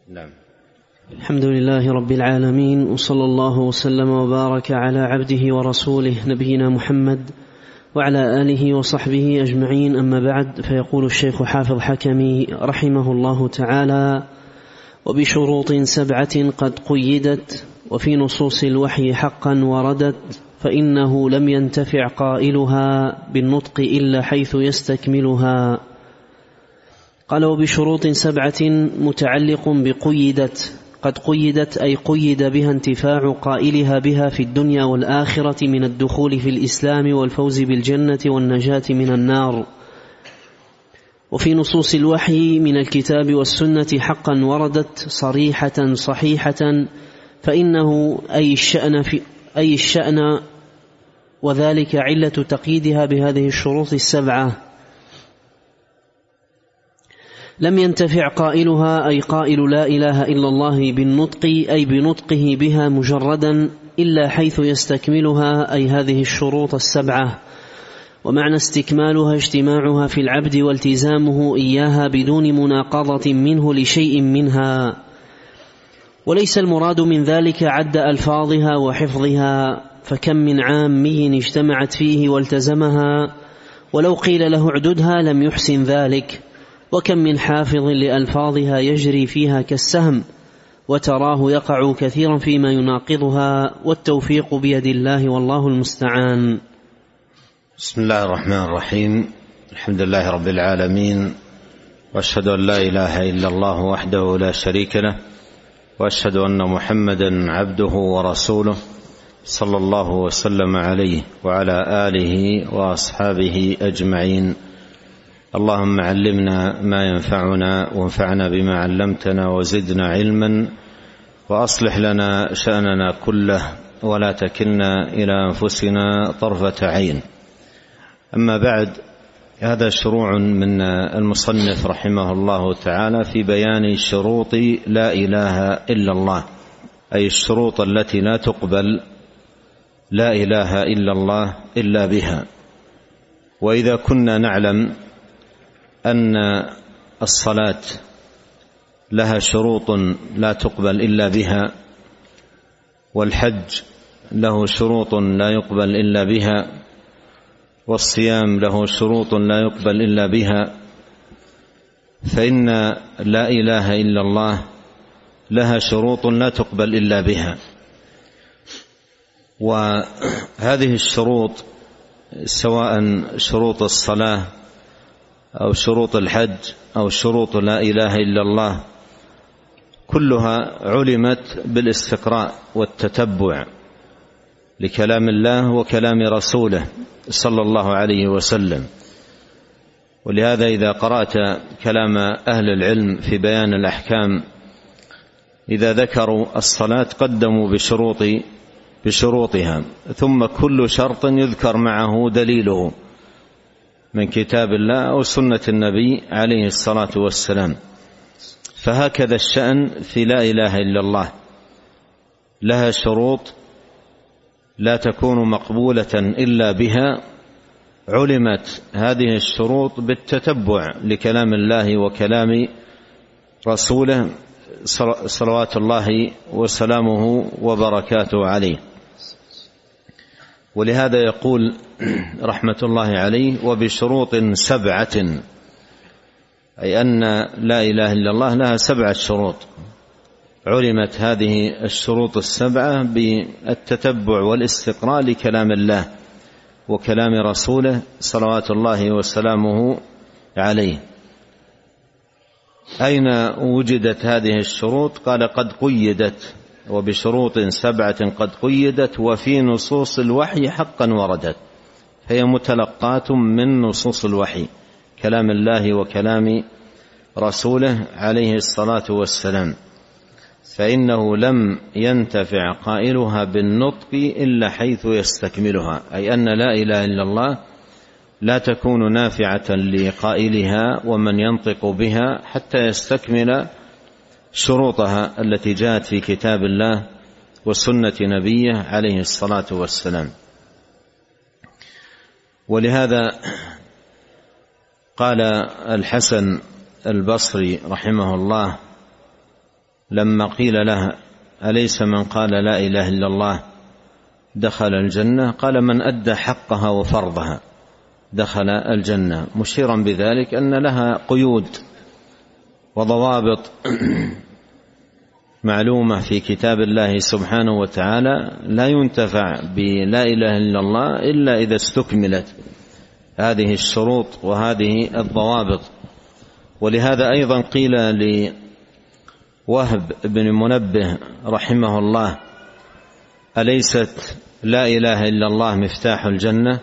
نعم. الحمد لله رب العالمين، وصلى الله وسلم وبارك على عبده ورسوله نبينا محمد وعلى آله وصحبه أجمعين، أما بعد. فيقول الشيخ حافظ حكمي رحمه الله تعالى: وبشروط 7 قد قيدت وفي نصوص الوحي حقا وردت، فإنه لم ينتفع قائلها بالنطق إلا حيث يستكملها. قال: وبشروط 7 متعلق بقيدت. قد قيدت أي قيد بها انتفاع قائلها بها في الدنيا والآخرة من الدخول في الإسلام والفوز بالجنة والنجاة من النار. وفي نصوص الوحي من الكتاب والسنة حقا وردت صريحة صحيحة، فإنه أي الشأن وذلك علة تقييدها بهذه الشروط 7. لم ينتفع قائلها أي قائل لا إله إلا الله بالنطق أي بنطقه بها مجردا إلا حيث يستكملها أي هذه الشروط 7. ومعنى استكمالها اجتماعها في العبد والتزامه إياها بدون مناقضة منه لشيء منها. وليس المراد من ذلك عد ألفاظها وحفظها، فكم من عامي اجتمعت فيه والتزمها ولو قيل له اعددها لم يحسن ذلك، وكم من حافظ لألفاظها يجري فيها كالسهم وتراه يقع كثيرا فيما يناقضها، والتوفيق بيد الله والله المستعان. بسم الله الرحمن الرحيم. الحمد لله رب العالمين، وأشهد أن لا إله إلا الله وحده لا شريك له، وأشهد أن محمدا عبده ورسوله صلى الله وسلم عليه وعلى آله وأصحابه أجمعين. اللهم علمنا ما ينفعنا وانفعنا بما علمتنا وزدنا علما، وأصلح لنا شأننا كله ولا تكلنا إلى أنفسنا طرفة عين. أما بعد، هذا شروع من المصنف رحمه الله تعالى في بيان شروط لا إله إلا الله، أي الشروط التي لا تقبل لا إله إلا الله إلا بها. وإذا كنا نعلم أن الصلاة لها شروط لا تقبل إلا بها، والحج له شروط لا يقبل إلا بها، والصيام له شروط لا يقبل إلا بها، فإن لا إله إلا الله لها شروط لا تقبل إلا بها. وهذه الشروط سواء شروط الصلاة أو شروط الحج أو شروط لا إله إلا الله كلها علمت بالاستقراء والتتبع لكلام الله وكلام رسوله صلى الله عليه وسلم. ولهذا إذا قرأت كلام أهل العلم في بيان الأحكام، إذا ذكروا الصلاة قدموا بشروطها، ثم كل شرط يذكر معه دليله من كتاب الله أو سنة النبي عليه الصلاة والسلام. فهكذا الشأن في لا إله إلا الله، لها شروط لا تكون مقبولة إلا بها، علمت هذه الشروط بالتتبع لكلام الله وكلام رسوله صلوات الله وسلامه وبركاته عليه. ولهذا يقول رحمة الله عليه: وبشروط 7، أي أن لا إله إلا الله لها 7 شروط، علمت هذه الشروط 7 بالتتبع والاستقراء لكلام الله وكلام رسوله صلوات الله وسلامه عليه. أين وجدت هذه الشروط؟ قال: قد قيدت، وبشروط 7 قد قيدت وفي نصوص الوحي حقا وردت. هي متلقات من نصوص الوحي، كلام الله وكلام رسوله عليه الصلاة والسلام، فإنه لم ينتفع قائلها بالنطق إلا حيث يستكملها، أي أن لا إله إلا الله لا تكون نافعة لقائلها ومن ينطق بها حتى يستكمل شروطها التي جاءت في كتاب الله وسنة نبيه عليه الصلاة والسلام. ولهذا قال الحسن البصري رحمه الله: لما قيل له أليس من قال لا إله إلا الله دخل الجنة؟ قال من أدى حقها وفرضها دخل الجنة، مشيرا بذلك أن لها قيود وضوابط معلومة في كتاب الله سبحانه وتعالى، لا ينتفع بلا إله إلا الله إلا إذا استكملت هذه الشروط وهذه الضوابط. ولهذا أيضا قيل لوهب بن منبه رحمه الله أليست لا إله إلا الله مفتاح الجنة؟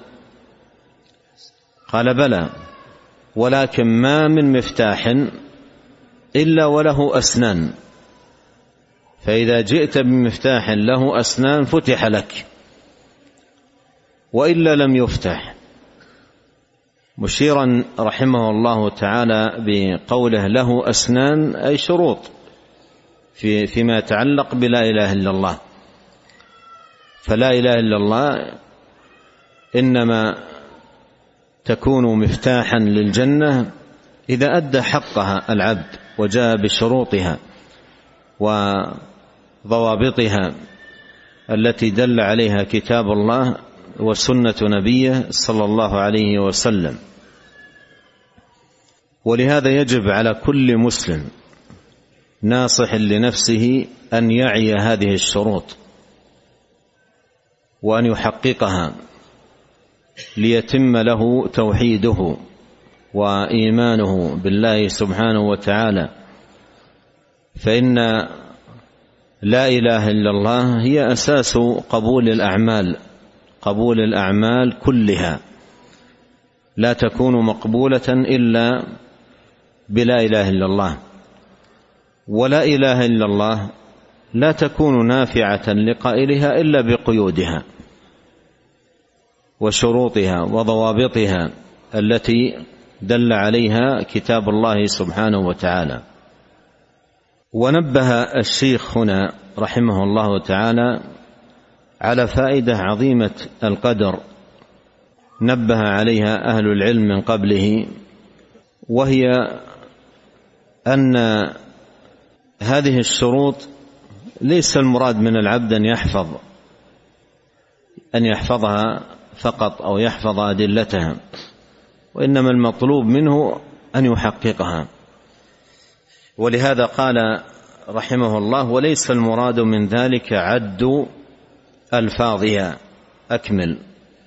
قال بلى، ولكن ما من مفتاح إلا وله أسنان، فإذا جئت بمفتاح له أسنان فتح لك، وإلا لم يفتح، مشيرا رحمه الله تعالى بقوله له أسنان أي شروط فيما يتعلق بلا إله إلا الله. فلا إله إلا الله إنما تكون مفتاحا للجنة إذا أدى حقها العبد وجاء بشروطها وضوابطها التي دل عليها كتاب الله وسنة نبيه صلى الله عليه وسلم. ولهذا يجب على كل مسلم ناصح لنفسه أن يعي هذه الشروط وأن يحققها ليتم له توحيده وإيمانه بالله سبحانه وتعالى، فإن لا إله إلا الله هي أساس قبول الأعمال كلها، لا تكون مقبولة إلا بلا إله إلا الله. ولا إله إلا الله لا تكون نافعة لقائلها إلا بقيودها وشروطها وضوابطها التي دل عليها كتاب الله سبحانه وتعالى. ونبه الشيخ هنا رحمه الله تعالى على فائدة عظيمة القدر نبه عليها أهل العلم من قبله، وهي أن هذه الشروط ليس المراد من العبد أن يحفظها فقط أو يحفظ أدلتها، وإنما المطلوب منه أن يحققها. ولهذا قال رحمه الله وليس المراد من ذلك عد ألفاظها. أكمل.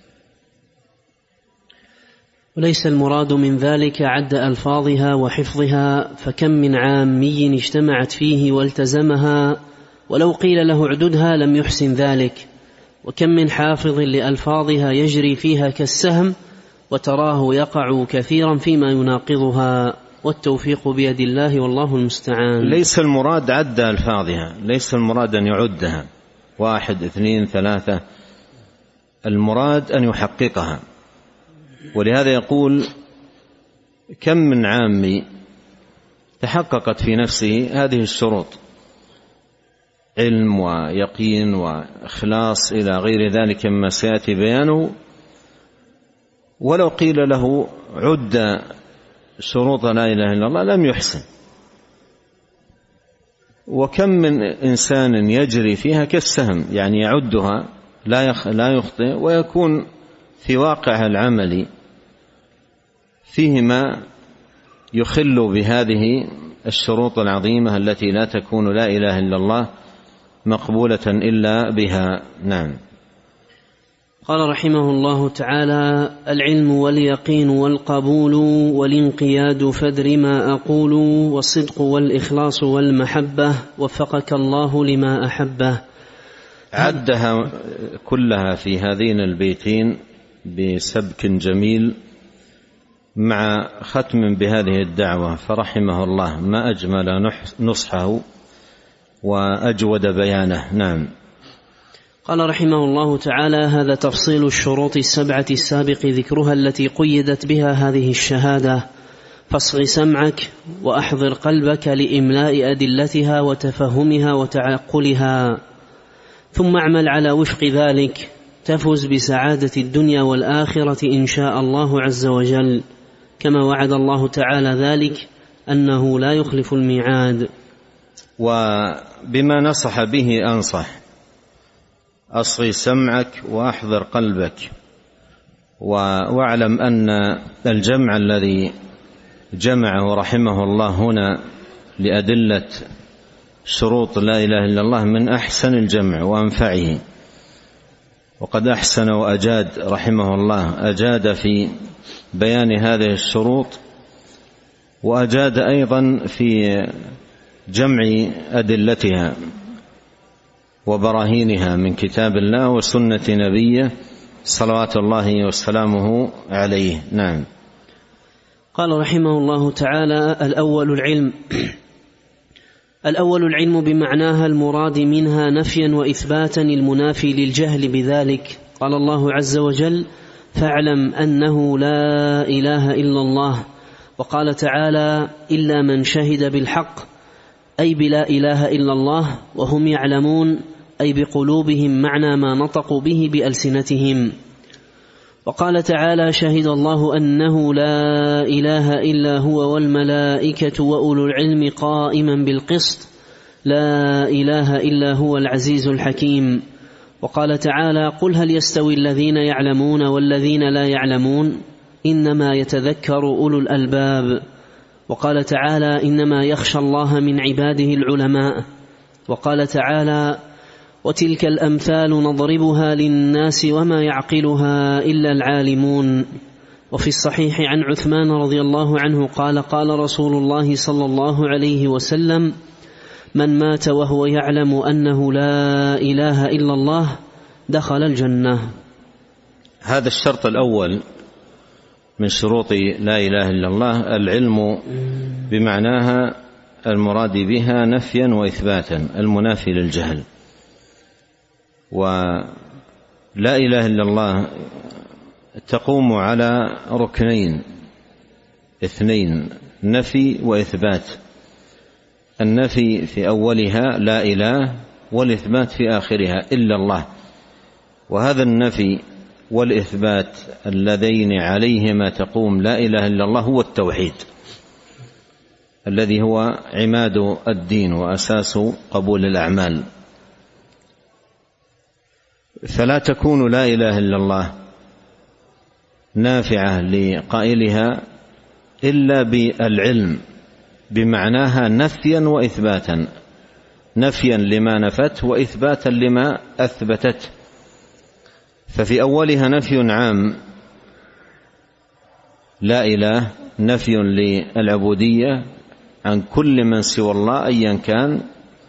وليس المراد من ذلك عد ألفاظها وحفظها، فكم من عامي اجتمعت فيه والتزمها ولو قيل له عددها لم يحسن ذلك، وكم من حافظ لألفاظها يجري فيها كالسهم وتراه يقع كثيرا فيما يناقضها، والتوفيق بيد الله والله المستعان. ليس المراد عد ألفاظها، ليس المراد أن يعدها 1 2 3، المراد أن يحققها. ولهذا يقول كم من عامي تحققت في نفسه هذه الشروط، علم ويقين وإخلاص إلى غير ذلك مما سيأتي بيانه، ولو قيل له عد شروط لا إله إلا الله لم يحسن. وكم من إنسان يجري فيها كالسهم، يعني يعدها لا يخطئ، ويكون في واقع العمل فيه ما يخل بهذه الشروط العظيمة التي لا تكون لا إله إلا الله مقبولة إلا بها. نعم. قال رحمه الله تعالى: العلم واليقين والقبول والانقياد فدر ما أقول، والصدق والإخلاص والمحبة، وفقك الله لما أحبه. عدها كلها في هذين البيتين بسبك جميل مع ختم بهذه الدعوة، فرحمه الله ما أجمل نصحه وأجود بيانه. نعم. قال رحمه الله تعالى: هذا تفصيل الشروط 7 السابق ذكرها التي قيدت بها هذه الشهادة، فاصغ سمعك وأحضر قلبك لإملاء أدلتها وتفهمها وتعقلها، ثم اعمل على وفق ذلك تفز بسعادة الدنيا والآخرة إن شاء الله عز وجل، كما وعد الله تعالى ذلك أنه لا يخلف الميعاد. وبما نصح به أنصح: أصغي سمعك وأحضر قلبك، واعلم أن الجمع الذي جمعه رحمه الله هنا لأدلة شروط لا إله إلا الله من أحسن الجمع وأنفعه، وقد أحسن وأجاد رحمه الله، أجاد في بيان هذه الشروط، وأجاد أيضا في جمع أدلتها وبراهينها من كتاب الله وسنة نبيه صلوات الله وسلامه عليه. نعم. قال رحمه الله تعالى: الأول العلم بمعناها المراد منها نفيا وإثباتا المنافي للجهل بذلك. قال الله عز وجل: فاعلم أنه لا إله إلا الله. وقال تعالى: إلا من شهد بالحق، أي بلا إله إلا الله، وهم يعلمون، أي بقلوبهم معنى ما نطقوا به بألسنتهم. وقال تعالى: شهد الله أنه لا إله إلا هو والملائكة وأولو العلم قائما بالقسط، لا إله إلا هو العزيز الحكيم. وقال تعالى: قل هل يستوي الذين يعلمون والذين لا يعلمون، إنما يتذكر أولو الألباب. وقال تعالى: إنما يخشى الله من عباده العلماء. وقال تعالى: وتلك الأمثال نضربها للناس وما يعقلها إلا العالمون. وفي الصحيح عن عثمان رضي الله عنه قال: قال رسول الله صلى الله عليه وسلم: من مات وهو يعلم أنه لا إله إلا الله دخل الجنة. هذا الشرط الأول من شروط لا إله إلا الله، العلم بمعناها المراد بها نفيا وإثباتا المنافي للجهل. ولا إله إلا الله تقوم على ركنين اثنين: نفي وإثبات. النفي في أولها لا إله، والإثبات في آخرها إلا الله. وهذا النفي والإثبات اللذين عليهما تقوم لا إله إلا الله هو التوحيد، الذي هو عماد الدين وأساس قبول الأعمال. فلا تكون لا إله إلا الله نافعة لقائلها إلا بالعلم بمعناها نفيا وإثباتا، نفيا لما نفت وإثباتا لما أثبتت. ففي أولها نفي عام لا إله، نفي للعبودية عن كل من سوى الله أيا كان،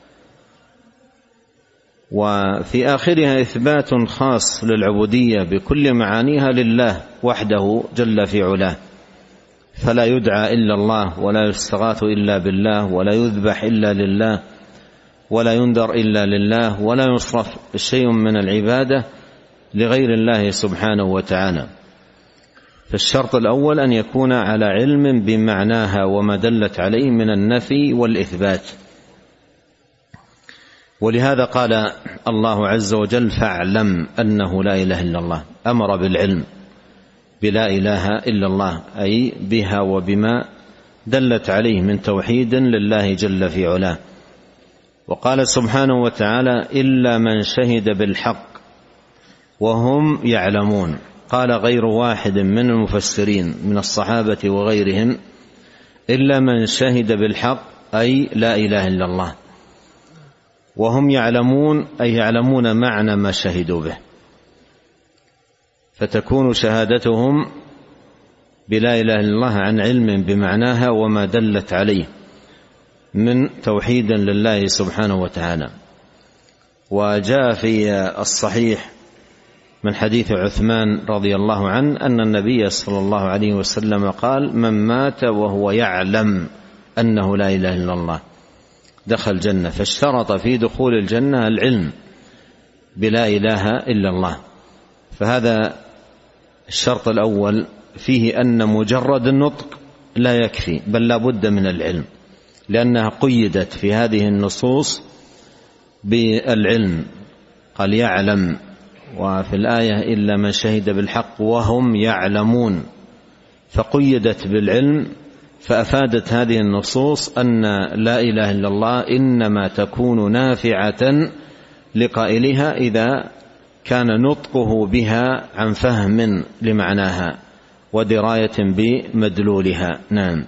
وفي آخرها إثبات خاص للعبودية بكل معانيها لله وحده جل في علاه، فلا يدعى إلا الله، ولا يستغاث إلا بالله، ولا يذبح إلا لله، ولا ينذر إلا لله، ولا يصرف شيء من العبادة لغير الله سبحانه وتعالى. فالشرط الأول أن يكون على علم بمعناها وما دلت عليه من النفي والإثبات. ولهذا قال الله عز وجل: فاعلم أنه لا إله إلا الله، أمر بالعلم بلا إله إلا الله، أي بها وبما دلت عليه من توحيد لله جل في علاه. وقال سبحانه وتعالى: إلا من شهد بالحق وهم يعلمون. قال غير واحد من المفسرين من الصحابة وغيرهم: إلا من شهد بالحق، أي لا إله إلا الله، وهم يعلمون، أي يعلمون معنى ما شهدوا به. فتكون شهادتهم بلا إله إلا الله عن علم بمعناها وما دلت عليه من توحيد لله سبحانه وتعالى. وجاء في الصحيح من حديث عثمان رضي الله عنه أن النبي صلى الله عليه وسلم قال: من مات وهو يعلم أنه لا إله إلا الله دخل الجنة. فاشترط في دخول الجنة العلم بلا إله إلا الله. فهذا الشرط الأول فيه أن مجرد النطق لا يكفي، بل لا بد من العلم، لأنها قيدت في هذه النصوص بالعلم. قال يعلم، وفي الآية إلا من شهد بالحق وهم يعلمون، فقيدت بالعلم فأفادت هذه النصوص أن لا إله إلا الله إنما تكون نافعة لقائلها إذا كان نطقه بها عن فهم لمعناها ودراية بمدلولها. نعم.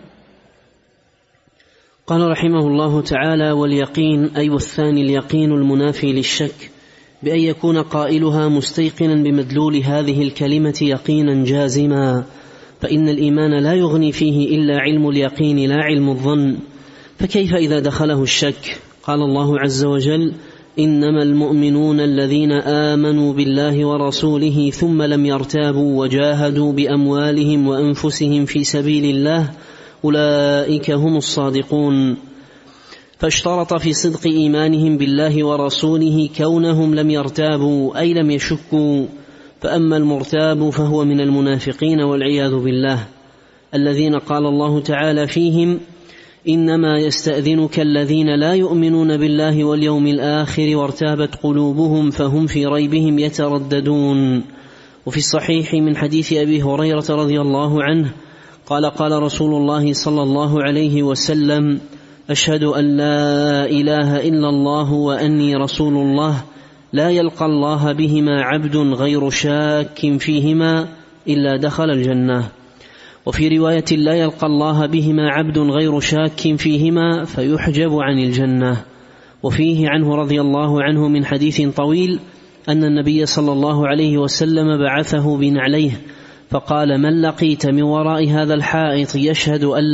قال رحمه الله تعالى: واليقين أي والثاني اليقين المنافي للشك، بأن يكون قائلها مستيقنا بمدلول هذه الكلمة يقينا جازما، فإن الإيمان لا يغني فيه إلا علم اليقين لا علم الظن، فكيف إذا دخله الشك؟ قال الله عز وجل: إنما المؤمنون الذين آمنوا بالله ورسوله ثم لم يرتابوا وجاهدوا بأموالهم وأنفسهم في سبيل الله أولئك هم الصادقون. فاشترط في صدق إيمانهم بالله ورسوله كونهم لم يرتابوا أي لم يشكوا. فأما المرتاب فهو من المنافقين والعياذ بالله، الذين قال الله تعالى فيهم: إنما يستأذنك الذين لا يؤمنون بالله واليوم الآخر وارتابت قلوبهم فهم في ريبهم يترددون. وفي الصحيح من حديث أبي هريرة رضي الله عنه قال: قال رسول الله صلى الله عليه وسلم: أشهد أن لا إله إلا الله وأني رسول الله، لا يلقى الله بهما عبد غير شاك فيهما إلا دخل الجنة. وفي رواية: لا يلقى الله بهما عبد غير شاك فيهما فيحجب عن الجنة. وفيه عنه رضي الله عنه من حديث طويل أن النبي صلى الله عليه وسلم بعثه بنعليه فقال: من لقيت من وراء هذا الحائط يشهد أن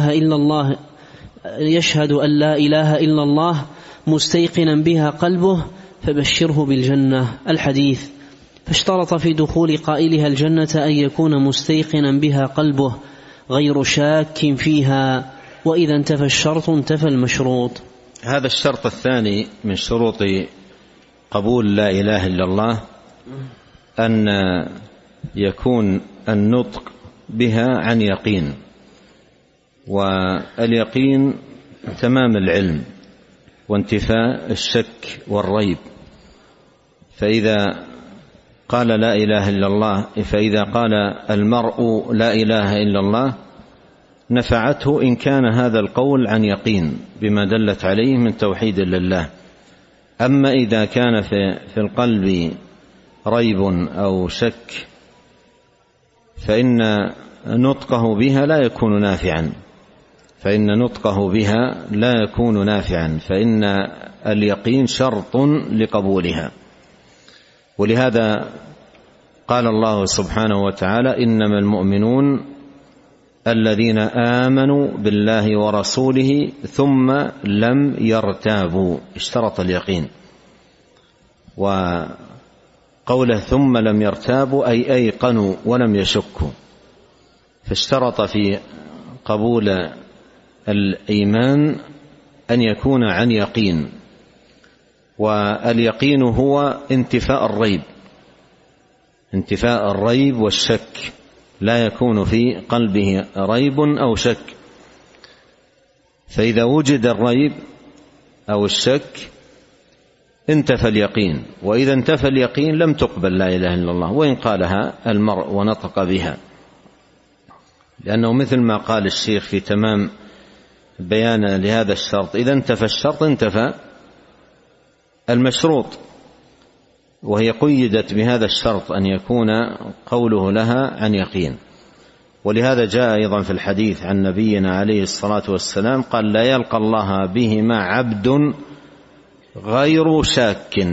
لا إله إلا الله مستيقنا بها قلبه فبشره بالجنة. الحديث. فاشترط في دخول قائلها الجنة أن يكون مستيقنا بها قلبه غير شاك فيها، وإذا انتفى الشرط انتفى المشروط. هذا الشرط الثاني من شروط قبول لا إله إلا الله أن يكون النطق بها عن يقين، واليقين تمام العلم وانتفاء الشك والريب. فإذا قال لا إله إلا الله، فإذا قال المرء لا إله إلا الله نفعته إن كان هذا القول عن يقين بما دلت عليه من توحيد لله. أما إذا كان في القلب ريب أو شك فإن نطقه بها لا يكون نافعا، فإن اليقين شرط لقبولها. ولهذا قال الله سبحانه وتعالى: إنما المؤمنون الذين آمنوا بالله ورسوله ثم لم يرتابوا، اشترط اليقين. وقوله ثم لم يرتابوا أي أيقنوا ولم يشكوا، فاشترط في قبول الإيمان أن يكون عن يقين، واليقين هو انتفاء الريب والشك، لا يكون في قلبه ريب أو شك. فإذا وجد الريب أو الشك انتفى اليقين، وإذا انتفى اليقين لم تقبل لا إله إلا الله وإن قالها المرء ونطق بها، لأنه مثل ما قال الشيخ في تمام بيان لهذا الشرط: إذا انتفى الشرط انتفى المشروط. وهي قيدت بهذا الشرط أن يكون قوله لها عن يقين. ولهذا جاء أيضا في الحديث عن نبينا عليه الصلاة والسلام قال: لا يلقى الله بهما عبد غير شاك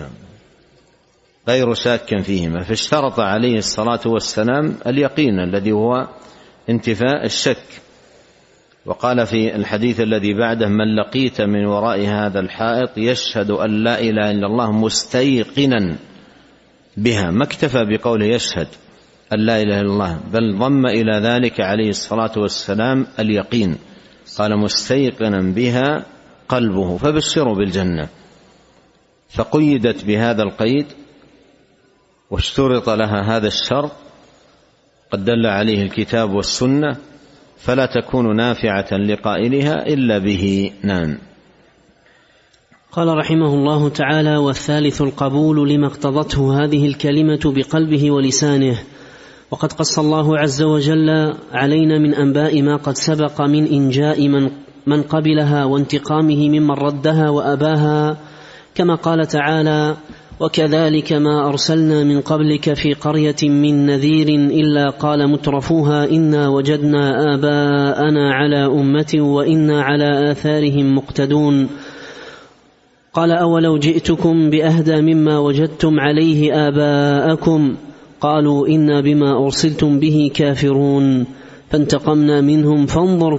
فيهما، فاشترط عليه الصلاة والسلام اليقين الذي هو انتفاء الشك. وقال في الحديث الذي بعده: من لقيت من وراء هذا الحائط يشهد أن لا إله إلا الله مستيقنا بها، ما اكتفى بقوله يشهد أن لا إله إلا الله، بل ضم إلى ذلك عليه الصلاة والسلام اليقين، قال مستيقنا بها قلبه فبشروا بالجنة. فقيدت بهذا القيد واشترط لها هذا الشرط قد دل عليه الكتاب والسنة، فلا تكون نافعة لقائلها إلا به. نعم. قال رحمه الله تعالى: والثالث القبول لما اقتضته هذه الكلمة بقلبه ولسانه، وقد قص الله عز وجل علينا من أنباء ما قد سبق من إنجاء من قبلها وانتقامه ممن ردها وأباها، كما قال تعالى: وكذلك ما أرسلنا من قبلك في قرية من نذير إلا قال مترفوها إنا وجدنا آباءنا على أمة وإنا على آثارهم مقتدون. قال: أولو جئتكم بأهدى مما وجدتم عليه آباءكم قالوا إنا بما أرسلتم به كافرون فانتقمنا منهم فانظر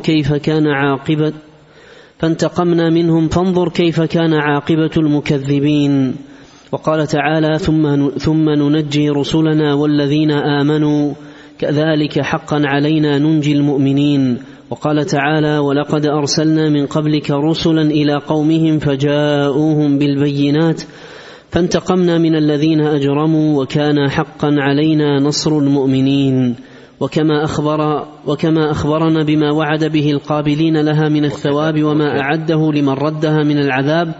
كيف كان عاقبة المكذبين. وقال تعالى: ثم ننجي رسلنا والذين آمنوا كذلك حقا علينا ننجي المؤمنين. وقال تعالى: ولقد أرسلنا من قبلك رسلا إلى قومهم فجاءوهم بالبينات فانتقمنا من الذين أجرموا وكان حقا علينا نصر المؤمنين. وكما أخبرنا بما وعد به القابلين لها من الثواب وما أعده لمن ردها من العذاب.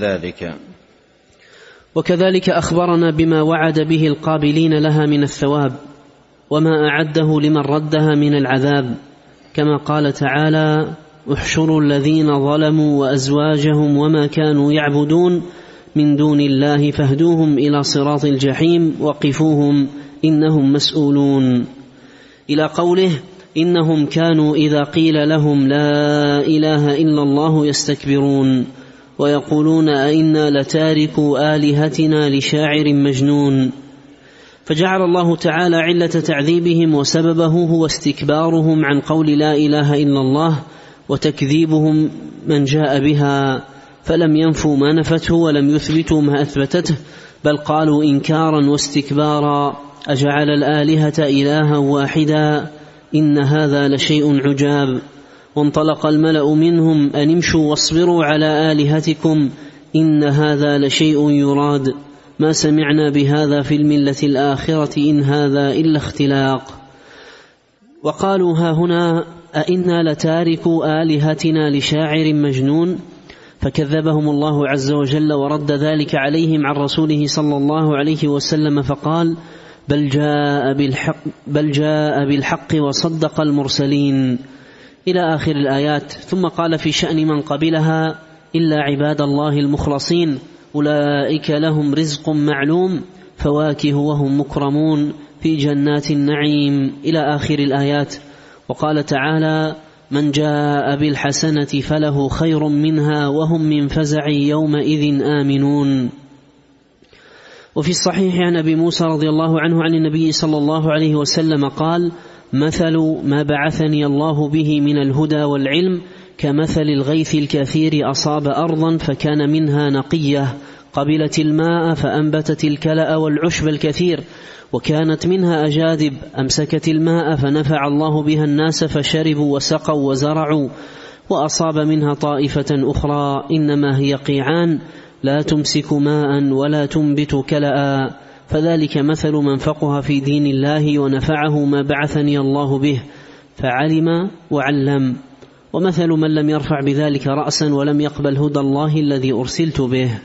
وكذلك أخبرنا بما وعد به القابلين لها من الثواب وما أعده لمن ردها من العذاب، كما قال تعالى: احشروا الذين ظلموا وأزواجهم وما كانوا يعبدون من دون الله فاهدوهم إلى صراط الجحيم وقفوهم إنهم مسؤولون، إلى قوله: إنهم كانوا إذا قيل لهم لا إله إلا الله يستكبرون ويقولون أئنا لتاركوا آلهتنا لشاعر مجنون. فجعل الله تعالى علة تعذيبهم وسببه هو استكبارهم عن قول لا إله إلا الله وتكذيبهم من جاء بها، فلم ينفوا ما نفته ولم يثبتوا ما أثبتته، بل قالوا إنكارا واستكبارا: أجعل الآلهة إلها واحدا إن هذا لشيء عجاب. وانطلق الملأ منهم أن امشوا واصبروا على آلهتكم إن هذا لشيء يراد ما سمعنا بهذا في الملة الآخرة إن هذا إلا اختلاق. وقالوا هاهنا أئنا لتاركوا آلهتنا لشاعر مجنون، فكذبهم الله عز وجل ورد ذلك عليهم عن رسوله صلى الله عليه وسلم فقال: بل جاء بالحق وصدق المرسلين، إلى آخر الآيات. ثم قال في شأن من قبلها: إلا عباد الله المخلصين أولئك لهم رزق معلوم فواكه وهم مكرمون في جنات النعيم، إلى آخر الآيات. وقال تعالى: من جاء بالحسنة فله خير منها وهم من فزع يومئذ آمنون. وفي الصحيح عن أبي موسى رضي الله عنه عن النبي صلى الله عليه وسلم قال: مثل ما بعثني الله به من الهدى والعلم كمثل الغيث الكثير أصاب أرضا فكان منها نقية قبلت الماء فأنبتت الكلأ والعشب الكثير، وكانت منها أجادب أمسكت الماء فنفع الله بها الناس فشربوا وسقوا وزرعوا، وأصاب منها طائفة أخرى إنما هي قيعان لا تمسك ماء ولا تنبت كلأ، فذلك مثل من فقه في دين الله ونفعه ما بعثني الله به فعلم وعلم، ومثل من لم يرفع بذلك رأسا ولم يقبل هدى الله الذي أرسلت به.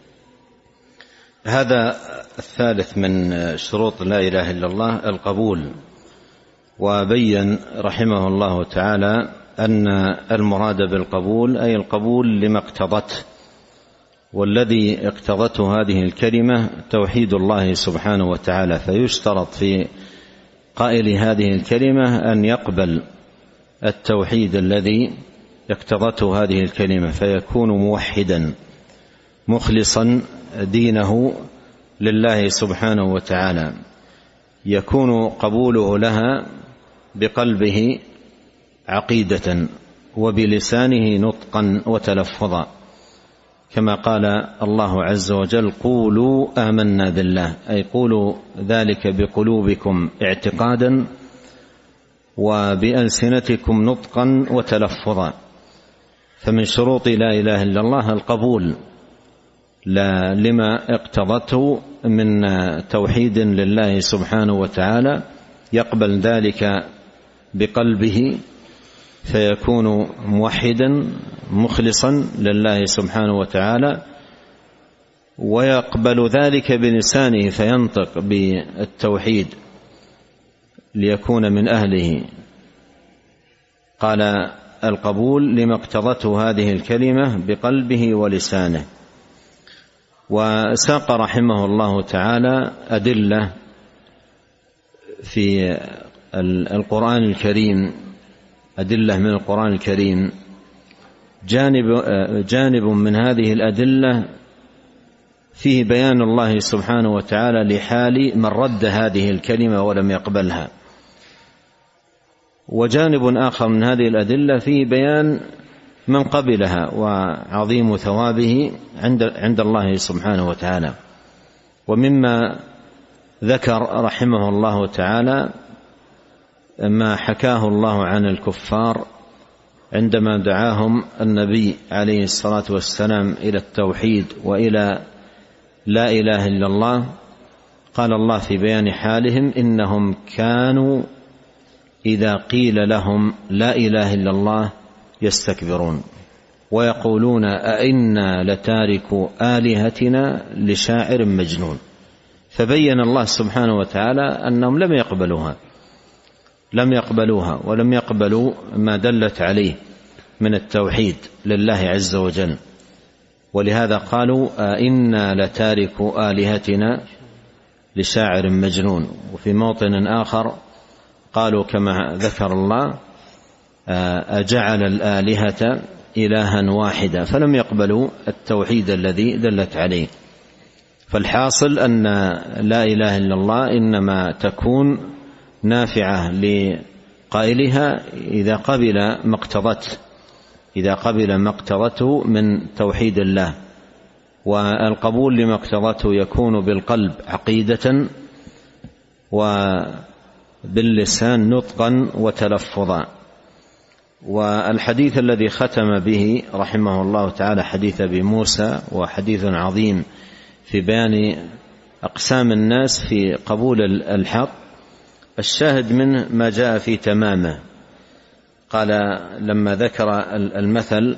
هذا الثالث من شروط لا إله إلا الله القبول. وبين رحمه الله تعالى أن المراد بالقبول أي القبول لما اقتضته، والذي اقتضته هذه الكلمة توحيد الله سبحانه وتعالى، فيشترط في قائل هذه الكلمة أن يقبل التوحيد الذي اقتضته هذه الكلمة، فيكون موحدا مخلصا دينه لله سبحانه وتعالى، يكون قبوله لها بقلبه عقيدة وبلسانه نطقا وتلفظا، كما قال الله عز وجل: قولوا آمنا بالله، أي قولوا ذلك بقلوبكم اعتقادا وبألسنتكم نطقا وتلفظا. فمن شروط لا إله إلا الله القبول لما اقتضته من توحيد لله سبحانه وتعالى، يقبل ذلك بقلبه فيكون موحدا مخلصا لله سبحانه وتعالى، ويقبل ذلك بلسانه فينطق بالتوحيد ليكون من أهله. قال القبول لما اقتضته هذه الكلمة بقلبه ولسانه. وساق رحمه الله تعالى أدلة في القرآن الكريم، أدلة من القرآن الكريم. جانب من هذه الأدلة فيه بيان الله سبحانه وتعالى لحال من رد هذه الكلمة ولم يقبلها، وجانب آخر من هذه الأدلة فيه بيان من قبلها وعظيم ثوابه عند الله سبحانه وتعالى. ومما ذكر رحمه الله تعالى ما حكاه الله عن الكفار عندما دعاهم النبي عليه الصلاة والسلام إلى التوحيد وإلى لا إله إلا الله. قال الله في بيان حالهم: إنهم كانوا إذا قيل لهم لا إله إلا الله يستكبرون ويقولون أئنا لتاركو آلهتنا لشاعر مجنون. فبين الله سبحانه وتعالى أنهم لم يقبلوها ولم يقبلوا ما دلت عليه من التوحيد لله عز وجل، ولهذا قالوا أئنا لتاركو آلهتنا لشاعر مجنون. وفي موطن آخر قالوا كما ذكر الله: أجعل الآلهة إلها واحدا، فلم يقبلوا التوحيد الذي دلت عليه. فالحاصل أن لا إله إلا الله إنما تكون نافعة لقائلها إذا قبل ما اقتضته من توحيد الله. والقبول لما اقتضته يكون بالقلب عقيدة، وباللسان نطقا وتلفظا. والحديث الذي ختم به رحمه الله تعالى حديث أبي موسى، وحديث عظيم في بيان أقسام الناس في قبول الحق. الشاهد منه ما جاء في تمامه. قال لما ذكر المثل،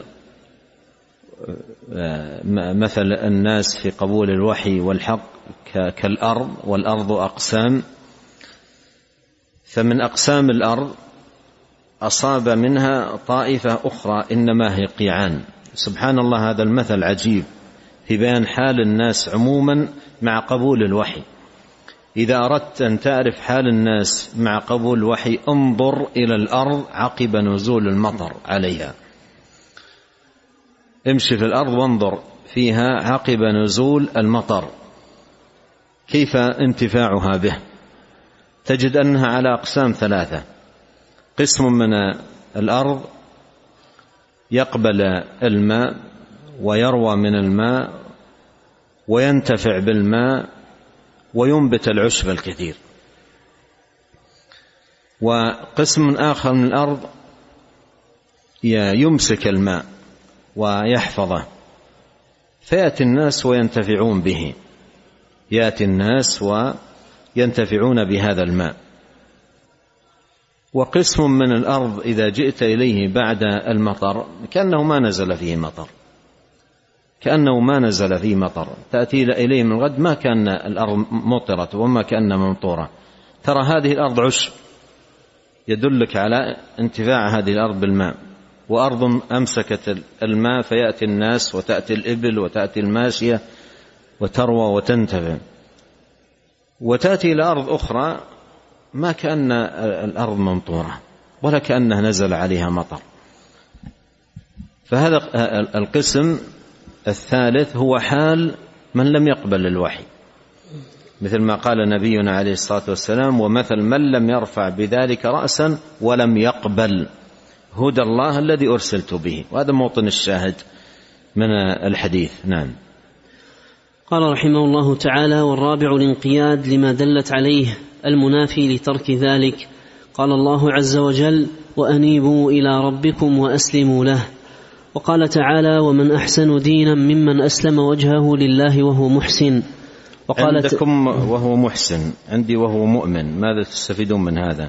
مثل الناس في قبول الوحي والحق كالأرض، والأرض أقسام، فمن أقسام الأرض أصاب منها طائفة أخرى إنما هي قيعان. سبحان الله، هذا المثل عجيب في بيان حال الناس عموما مع قبول الوحي. إذا أردت أن تعرف حال الناس مع قبول الوحي انظر إلى الأرض عقب نزول المطر عليها. امشي في الأرض وانظر فيها عقب نزول المطر كيف انتفاعها به. تجد أنها على أقسام ثلاثة: قسم من الأرض يقبل الماء ويروى من الماء وينتفع بالماء وينبت العشب الكثير، وقسم آخر من الأرض يمسك الماء ويحفظه، فيأتي الناس وينتفعون به، يأتي الناس وينتفعون بهذا الماء. وقسم من الأرض إذا جئت إليه بعد المطر كأنه ما نزل فيه مطر، تأتي إليه من غد ما كان الأرض مطرت وما كان ممطورة. ترى هذه الأرض عشب يدلك على انتفاع هذه الأرض بالماء، وأرض أمسكت الماء فيأتي الناس وتأتي الإبل وتأتي الماشية وتروى وتنتفع. وتأتي إلى أرض أخرى ما كأن الأرض ممطورة ولا كأنها نزل عليها مطر. فهذا القسم الثالث هو حال من لم يقبل الوحي، مثل ما قال نبينا عليه الصلاة والسلام: ومثل من لم يرفع بذلك رأسا ولم يقبل هدى الله الذي أرسلت به. وهذا موطن الشاهد من الحديث. نعم. قال رحمه الله تعالى: والرابع الانقياد لما دلت عليه المنافي لترك ذلك. قال الله عز وجل: وأنيبوا إلى ربكم وأسلموا له. وقال تعالى: ومن أحسن دينا ممن أسلم وجهه لله وهو محسن. عندكم وهو محسن، عندي وهو مؤمن. ماذا تستفيدون من هذا؟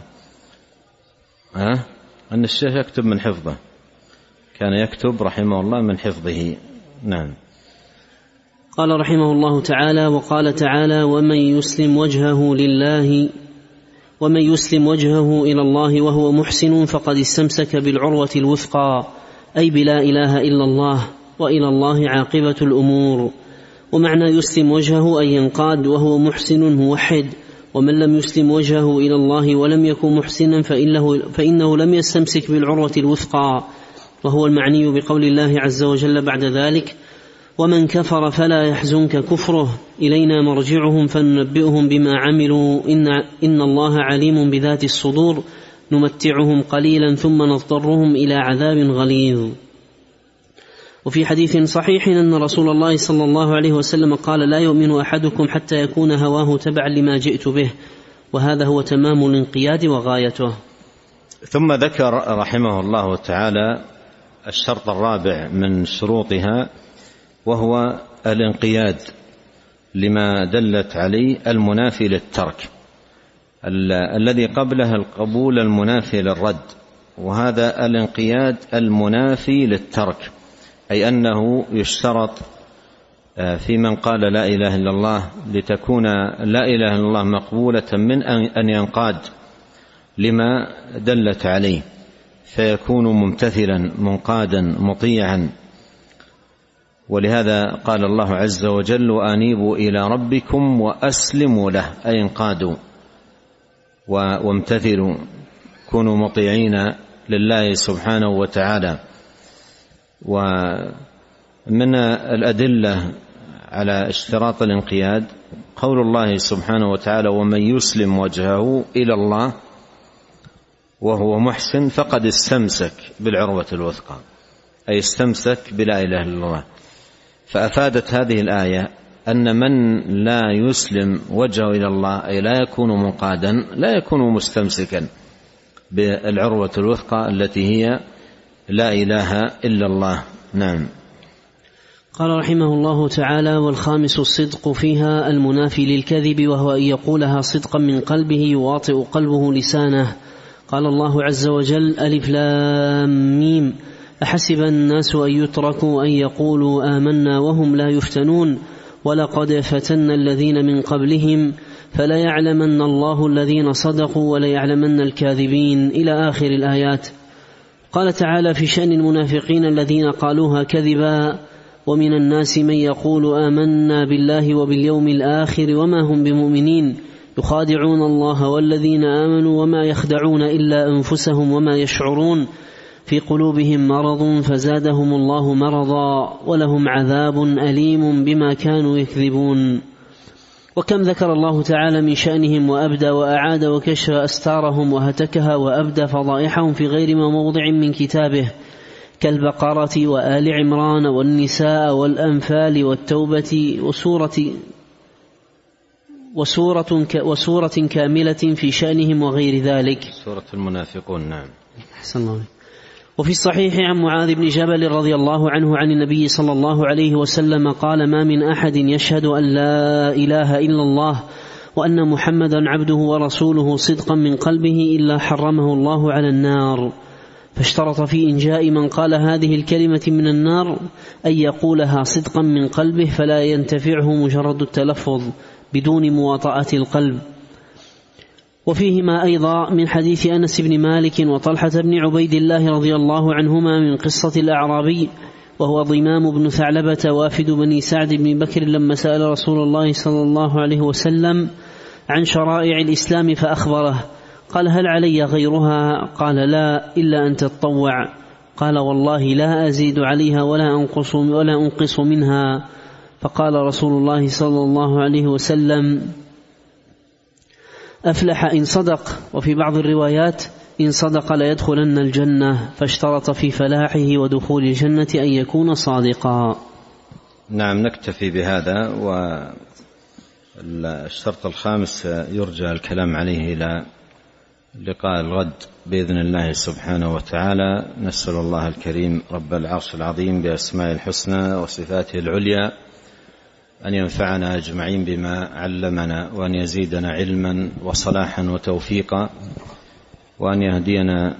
أن الشيخ يكتب من حفظه، كان يكتب رحمه الله من حفظه. نعم. قال رحمه الله تعالى: وقال تعالى: ومن يسلم وجهه لله ومن يسلم وجهه إلى الله وهو محسن فقد استمسك بالعروة الوثقى، أي بلا إله إلا الله، وإلى الله عاقبة الأمور. ومعنى يسلم وجهه أن ينقاد وهو محسن موحد، ومن لم يسلم وجهه إلى الله ولم يكن محسنا فإنه لم يستمسك بالعروة الوثقى، وهو المعني بقول الله عز وجل بعد ذلك: ومن كفر فلا يحزنك كفره إلينا مرجعهم فننبئهم بما عملوا إن الله عليم بذات الصدور نمتعهم قليلا ثم نضطرهم إلى عذاب غليظ. وفي حديث صحيح أن رسول الله صلى الله عليه وسلم قال: لا يؤمن أحدكم حتى يكون هواه تبعا لما جئت به، وهذا هو تمام الانقياد وغايته. ثم ذكر رحمه الله تعالى الشرط الرابع من شروطها، وهو الانقياد لما دلت عليه المنافي للترك. الذي قبله القبول المنافي للرد، وهذا الانقياد المنافي للترك، أي أنه يشترط في من قال لا إله إلا الله لتكون لا إله إلا الله مقبولة من أن ينقاد لما دلت عليه، فيكون ممتثلا منقادا مطيعا. ولهذا قال الله عز وجل: وأنيبوا إلى ربكم وأسلموا له، أي انقادوا وامتثلوا، كونوا مطيعين لله سبحانه وتعالى. ومن الأدلة على اشتراط الانقياد قول الله سبحانه وتعالى: ومن يسلم وجهه إلى الله وهو محسن فقد استمسك بالعروة الوثقى، أي استمسك بلا إله إلا الله. فأفادت هذه الآية أن من لا يسلم وجهه إلى الله، أي لا يكون منقادا، لا يكون مستمسكا بالعروة الوثقى التي هي لا إله إلا الله. نعم. قال رحمه الله تعالى: والخامس الصدق فيها المنافي للكذب، وهو أن يقولها صدقا من قلبه يواطئ قلبه لسانه. قال الله عز وجل: ألف لام ميم، أحسب الناس أن يتركوا أن يقولوا آمنا وهم لا يفتنون، ولقد فتنا الذين من قبلهم فليعلمن الله الذين صدقوا وليعلمن الكاذبين، إلى آخر الآيات. قال تعالى في شأن المنافقين الذين قالوها كذبا: ومن الناس من يقول آمنا بالله وباليوم الآخر وما هم بمؤمنين يخادعون الله والذين آمنوا وما يخدعون إلا أنفسهم وما يشعرون، في قلوبهم مرض فزادهم الله مرضا ولهم عذاب أليم بما كانوا يكذبون. وكم ذكر الله تعالى من شأنهم وأبدى وأعاد وكشف أستارهم وهتكها وأبدى فضائحهم في غير ما موضع من كتابه، كالبقرة وآل عمران والنساء والأنفال والتوبة وسورة كاملة في شأنهم وغير ذلك. سورة المنافقون. نعم. أحسن الله. وفي الصحيح عن معاذ بن جبل رضي الله عنه عن النبي صلى الله عليه وسلم قال: ما من أحد يشهد أن لا إله إلا الله وأن محمدا عبده ورسوله صدقا من قلبه إلا حرمه الله على النار. فاشترط في إنجاء من قال هذه الكلمة من النار أن يقولها صدقا من قلبه، فلا ينتفعه مجرد التلفظ بدون مواطأة القلب. وفيهما أيضا من حديث أنس بن مالك وطلحة بن عبيد الله رضي الله عنهما من قصة الأعرابي، وهو ضمام بن ثعلبة وافد بني سعد بن بكر، لما سأل رسول الله صلى الله عليه وسلم عن شرائع الإسلام فأخبره. قال: هل علي غيرها؟ قال: لا، إلا أن تتطوع. قال: والله لا أزيد عليها ولا أنقص منها. فقال رسول الله صلى الله عليه وسلم: أفلح إن صدق. وفي بعض الروايات: إن صدق ليدخلن الجنة. فاشترط في فلاحه ودخول الجنة أن يكون صادقا. نعم. نكتفي بهذا. والشرط الخامس يرجى الكلام عليه إلى لقاء الغد بإذن الله سبحانه وتعالى. نسأل الله الكريم رب العرش العظيم بأسماء الحسنى وصفاته العليا أن ينفعنا أجمعين بما علمنا، وأن يزيدنا علما وصلاحا وتوفيقا، وأن يهدينا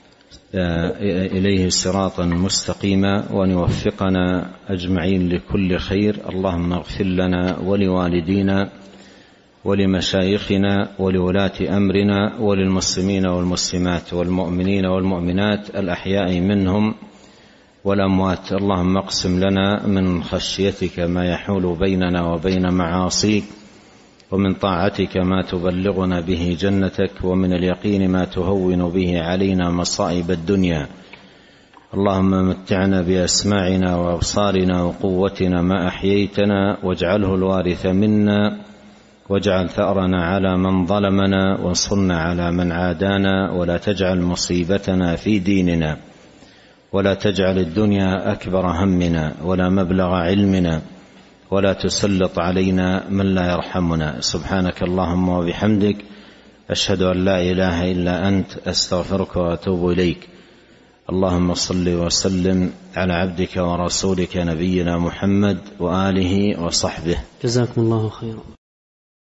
إليه صراطا مستقيما، وأن يوفقنا أجمعين لكل خير. اللهم اغفر لنا ولوالدينا ولمشايخنا ولولاة أمرنا وللمسلمين والمسلمات والمؤمنين والمؤمنات الأحياء منهم والأموات. اللهم اقسم لنا من خشيتك ما يحول بيننا وبين معاصيك، ومن طاعتك ما تبلغنا به جنتك، ومن اليقين ما تهون به علينا مصائب الدنيا. اللهم متعنا بأسماعنا وأبصارنا وقوتنا ما أحييتنا، واجعله الوارث منا، واجعل ثأرنا على من ظلمنا، وانصرنا على من عادانا، ولا تجعل مصيبتنا في ديننا، ولا تجعل الدنيا أكبر همنا ولا مبلغ علمنا، ولا تسلط علينا من لا يرحمنا. سبحانك اللهم وبحمدك، أشهد أن لا إله إلا أنت، أستغفرك وأتوب إليك. اللهم صل وسلم على عبدك ورسولك نبينا محمد وآله وصحبه. جزاكم الله خيرا.